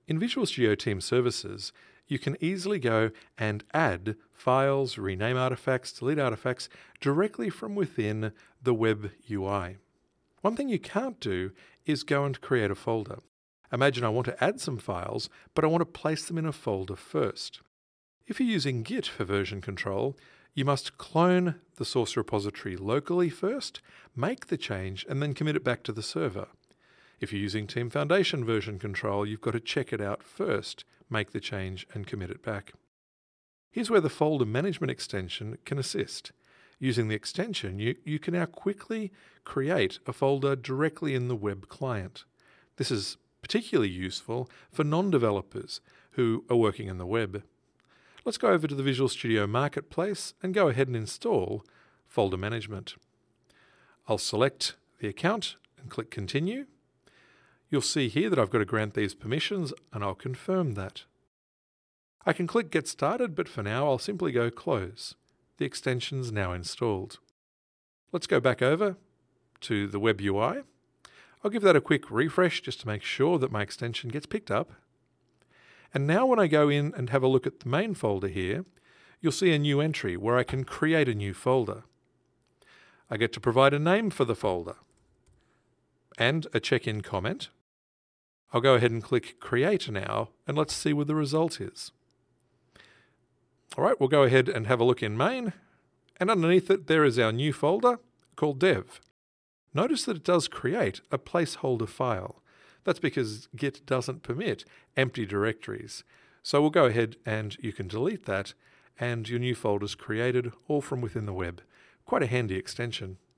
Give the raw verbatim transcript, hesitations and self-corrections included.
In Visual Studio Team Services, you can easily go and add files, rename artifacts, delete artifacts directly from within the web U I. One thing you can't do is go and create a folder. Imagine I want to add some files, but I want to place them in a folder first. If you're using Git for version control, you must clone the source repository locally first, make the change, and then commit it back to the server. If you're using Team Foundation version control, you've got to check it out first, make the change, and commit it back. Here's where the folder management extension can assist. Using the extension, you, you can now quickly create a folder directly in the web client. This is particularly useful for non-developers who are working in the web. Let's go over to the Visual Studio Marketplace and go ahead and install Folder Management. I'll select the account and click Continue. You'll see here that I've got to grant these permissions, and I'll confirm that. I can click Get Started, but for now I'll simply go Close. The extension's now installed. Let's go back over to the web U I. I'll give that a quick refresh just to make sure that my extension gets picked up. And now when I go in and have a look at the main folder here, you'll see a new entry where I can create a new folder. I get to provide a name for the folder and a check-in comment. I'll go ahead and click Create now, and let's see what the result is. All right, we'll go ahead and have a look in main, and underneath it there is our new folder called Dev. Notice that it does create a placeholder file. That's because Git doesn't permit empty directories. So we'll go ahead and you can delete that, and your new folder's created all from within the web. Quite a handy extension.